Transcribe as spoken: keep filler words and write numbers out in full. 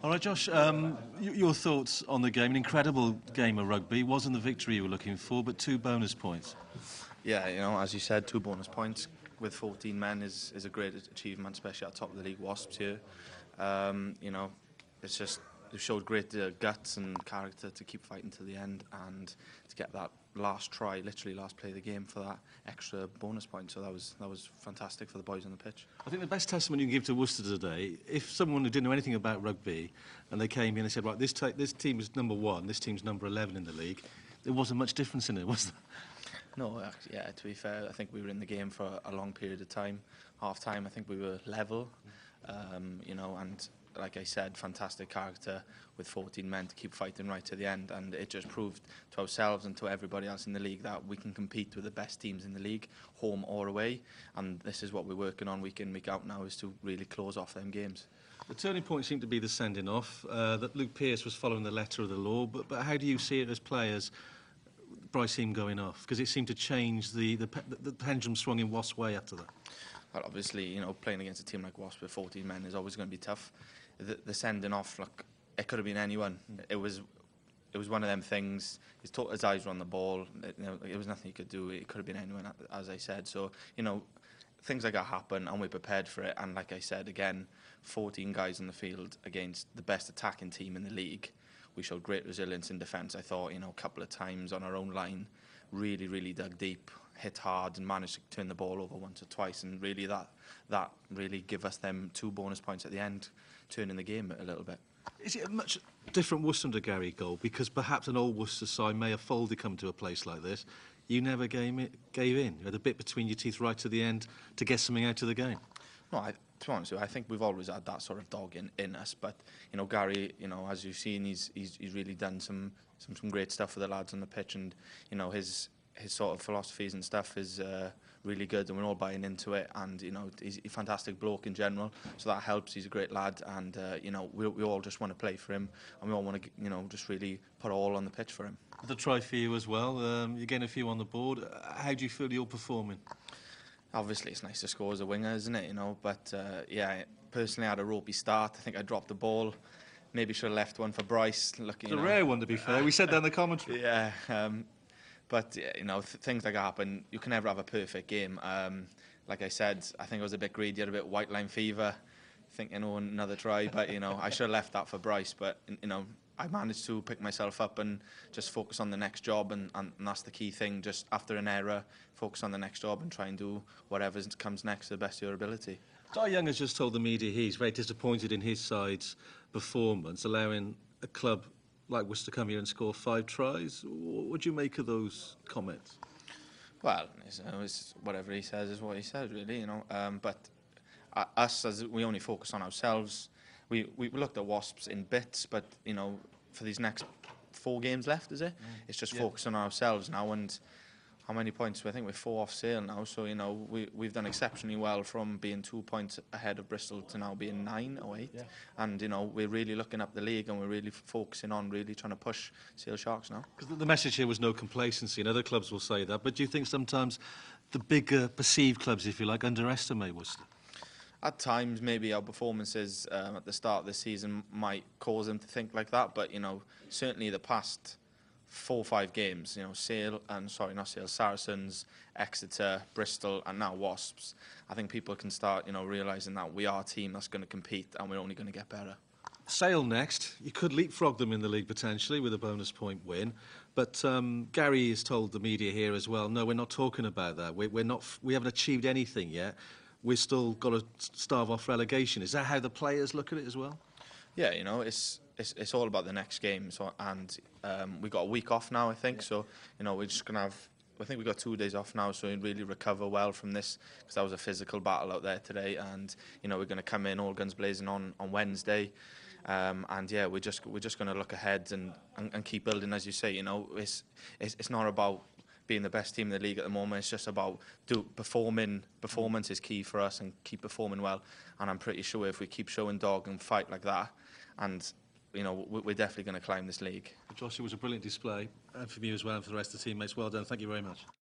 All right, Josh, um, y- your thoughts on the game. An incredible game of rugby. Wasn't the victory you were looking for, but two bonus points. Yeah, you know, as you said, two bonus points with fourteen men is, is a great achievement, especially at the top of the league. Wasps here, um, you know, it's just they showed great uh, guts and character to keep fighting to the end and to get that last try, literally last play of the game, for that extra bonus point. So that was that was fantastic for the boys on the pitch. I think the best testament you can give to Worcester today, if someone who didn't know anything about rugby and they came in and said, right, this, ta- this team is number one, this team's number eleven in the league, there wasn't much difference in it, was there? No, actually, yeah, to be fair, I think we were in the game for a long period of time. Half time, I think we were level, um, you know, and like I said, fantastic character with fourteen men to keep fighting right to the end. And it just proved to ourselves and to everybody else in the league that we can compete with the best teams in the league, home or away. And this is what we're working on week in, week out now, is to really close off them games. The turning point seemed to be the sending off, uh, that Luke Pearce was following the letter of the law, but, but how do you see it as players, Bryce Heem going off? Because it seemed to change, the, the, pe- the pendulum swung in Wasp's way after that. Well, obviously, you know, playing against a team like Wasps with fourteen men is always going to be tough. The, the sending off, look, it could have been anyone. It was, it was one of them things. His, to- his eyes were on the ball. It, you know, there was nothing he could do. It could have been anyone, as I said. So, you know, things like that happen, and we're prepared for it. And like I said, again, fourteen guys on the field against the best attacking team in the league. We showed great resilience in defence. I thought, you know, a couple of times on our own line, really, really dug deep, hit hard, and managed to turn the ball over once or twice. And really, that that really give us them two bonus points at the end, turning the game a little bit. Is it a much different Worcester under Gary Gold? Because perhaps an old Worcester side may have folded come to a place like this. You never gave, it, gave in. You had a bit between your teeth right to the end to get something out of the game. No, I, to be honest with you, I think we've always had that sort of dog in, in us. But, you know, Gary, you know, as you've seen, he's he's, he's really done some, some some great stuff for the lads on the pitch. And, you know, his his sort of philosophies and stuff is uh, really good, and we're all buying into it. And, you know, he's a fantastic bloke in general, so that helps. He's a great lad, and, uh, you know, we, we all just want to play for him, and we all want to, you know, just really put all on the pitch for him. The try for you as well. Um, you're getting a few on the board. How do you feel you're performing? Obviously, it's nice to score as a winger, isn't it? You know, but uh, yeah, personally, I had a ropey start. I think I dropped the ball. Maybe should have left one for Bryce. Lucky, It's a know. rare one, to be fair. We said that in the commentary. Yeah, um, but yeah, you know, th things like that happen. You can never have a perfect game. Um, like I said, I think I was a bit greedy, had a bit white line fever, thinking, oh, another try. But you know, I should have left that for Bryce. But you know, I managed to pick myself up and just focus on the next job, and, and, and that's the key thing. Just after an error, focus on the next job and try and do whatever comes next to the best of your ability. Di Young has just told the media he's very disappointed in his side's performance, allowing a club like Worcester to come here and score five tries. What do you make of those comments? Well, it's, uh, it's whatever he says is what he says, really, you know. Um, but uh, us, as we only focus on ourselves, we, we looked at Wasps in bits, but, you know, for these next four games left, is it? Mm. It's just yeah. focusing on ourselves now. And how many points? I think we're four off sale now. So, you know, we, we've done exceptionally well from being two points ahead of Bristol to now being nine or eight. Yeah. And, you know, we're really looking up the league, and we're really focusing on really trying to push Sale Sharks now. Because the message here was no complacency, and other clubs will say that. But do you think sometimes the bigger perceived clubs, if you like, underestimate Worcester? At times, maybe our performances um, at the start of the season might cause them to think like that. But, you know, certainly the past four or five games, you know, Sale, and sorry, not Sale, Saracens, Exeter, Bristol, and now Wasps, I think people can start, you know, realising that we are a team that's going to compete, and we're only going to get better. Sale next. You could leapfrog them in the league potentially with a bonus point win, but um, Gary has told the media here as well, no, we're not talking about that. We're, we're not. We haven't achieved anything yet. We've still got to starve off relegation. Is that how the players look at it as well? Yeah, you know, it's it's, it's all about the next game. So, and um, we got a week off now, I think. Yeah. So, you know, we're just gonna have. I think we got two days off now, so we really recover well from this, because that was a physical battle out there today. And you know, we're going to come in all guns blazing on on Wednesday. Um, and yeah, we're just we're just going to look ahead and, and and keep building, as you say. You know, it's it's, it's not about being the best team in the league at the moment. It's just about do performing. Performance is key for us, and keep performing well. And I'm pretty sure if we keep showing dog and fight like that, and you know, we're definitely going to climb this league. Josh, it was a brilliant display, and from you as well, and for the rest of the teammates. Well done. Thank you very much.